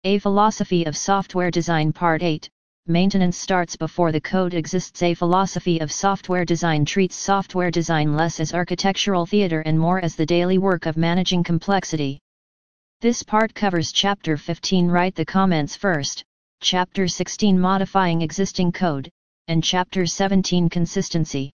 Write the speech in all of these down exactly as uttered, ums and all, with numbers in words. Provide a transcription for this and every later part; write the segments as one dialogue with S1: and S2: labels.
S1: A Philosophy of Software Design Part eight, Maintenance starts before the code exists. A philosophy of software design treats software design less as architectural theater and more as the daily work of managing complexity. This part covers Chapter fifteen Write the Comments First, Chapter sixteen Modifying Existing Code, and Chapter seventeen Consistency.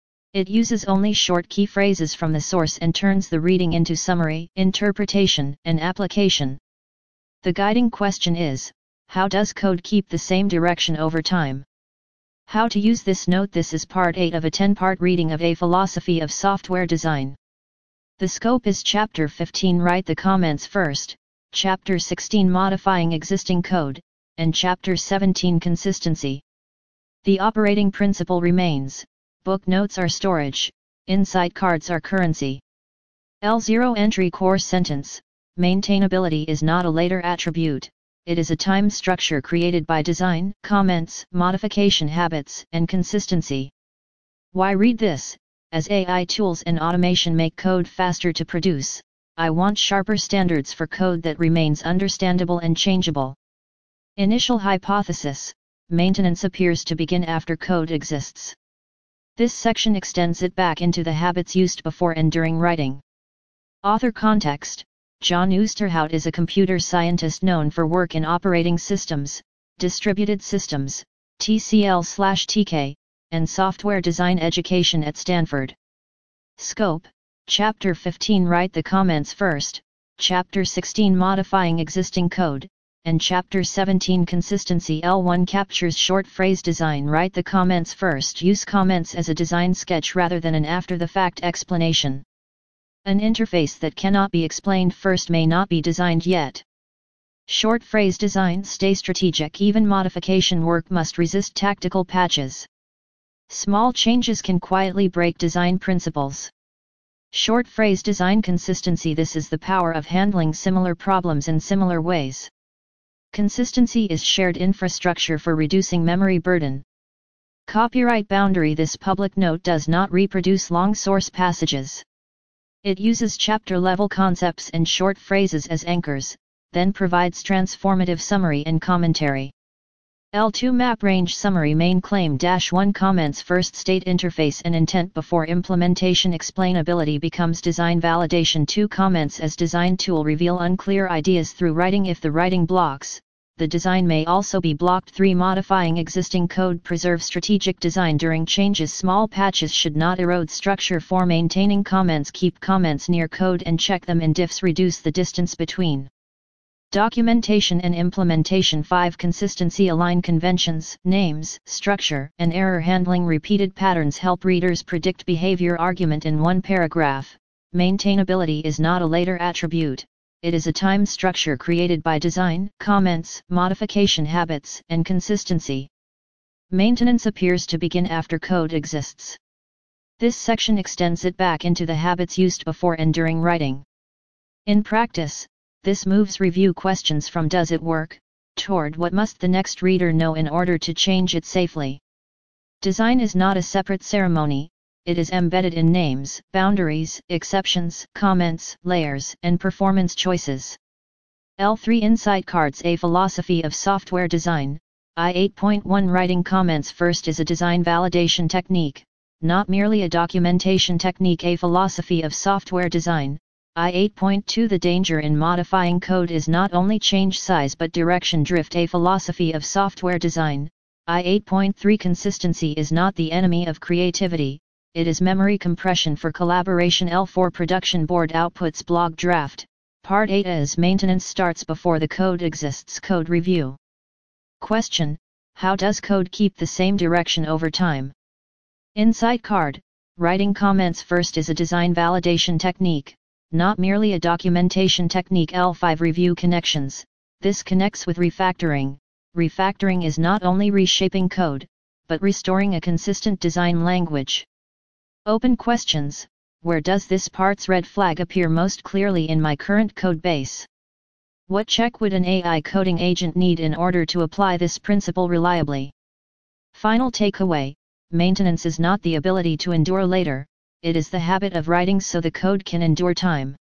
S1: It uses only short key phrases from the source and turns the reading into summary, interpretation, and application. The guiding question is, how does code keep the same direction over time? How to use this? Note this is part eight of a ten-part reading of A Philosophy of Software Design. The scope is Chapter fifteen Write the Comments First, Chapter sixteen Modifying Existing Code, and Chapter seventeen Consistency. The operating principle remains, book notes are storage, insight cards are currency. L zero Entry Core Sentence, maintainability is not a later attribute. It is a time structure created by design, comments, modification habits, and consistency. Why read this? As A I tools and automation make code faster to produce, I want sharper standards for code that remains understandable and changeable. Initial hypothesis: maintenance appears to begin after code exists. This section extends it back into the habits used before and during writing. Author context: John Oosterhout is a computer scientist known for work in operating systems, distributed systems, T C L slash T K, and software design education at Stanford. Scope: Chapter fifteen Write the Comments First, Chapter sixteen Modifying Existing Code, and Chapter seventeen Consistency. L one captures short phrase design. Write the comments first. Use comments as a design sketch rather than an after-the-fact explanation. An interface that cannot be explained first may not be designed yet. Short phrase design. Stay strategic. Even modification work must resist tactical patches. Small changes can quietly break design principles. Short phrase design. Consistency. This is the power of handling similar problems in similar ways. Consistency is shared infrastructure for reducing memory burden. Copyright boundary. This public note does not reproduce long source passages. It uses chapter-level concepts and short phrases as anchors, then provides transformative summary and commentary. L two Map Range Summary. Main Claim one Comments First. State interface and intent before implementation. Explainability becomes design validation. two Comments as design tool. Reveal unclear ideas through writing. If the writing blocks, the design may also be blocked. three Modifying existing code. Preserve strategic design during changes. Small patches should not erode structure. four Maintaining comments. Keep comments near code and check them in diffs. Reduce the distance between documentation and implementation. five Consistency. Align conventions, names, structure, and error handling. Repeated patterns help readers predict behavior. Argument in one paragraph: maintainability is not a later attribute. It is a time structure created by design, comments, modification habits, and consistency. Maintenance appears to begin after code exists. This section extends it back into the habits used before and during writing. In practice, this moves review questions from "does it work?" toward "what must the next reader know in order to change it safely?" Design is not a separate ceremony. It is embedded in names, boundaries, exceptions, comments, layers, and performance choices. L three Insight Cards. A Philosophy of Software Design, I eight point one Writing comments first is a design validation technique, not merely a documentation technique. A Philosophy of Software Design, I eight point two The danger in modifying code is not only change size but direction drift. A Philosophy of Software Design, I eight point three Consistency is not the enemy of creativity. It is memory compression for collaboration. L four Production Board Outputs. Blog Draft, Part eight. As maintenance starts before the code exists. Code review. Question: how does code keep the same direction over time? Insight card: writing comments first is a design validation technique, not merely a documentation technique. L five Review connections. This connects with refactoring. Refactoring is not only reshaping code, but restoring a consistent design language. Open questions: where does this part's red flag appear most clearly in my current code base? What check would an A I coding agent need in order to apply this principle reliably? Final takeaway: maintenance is not the ability to endure later, it is the habit of writing so the code can endure time.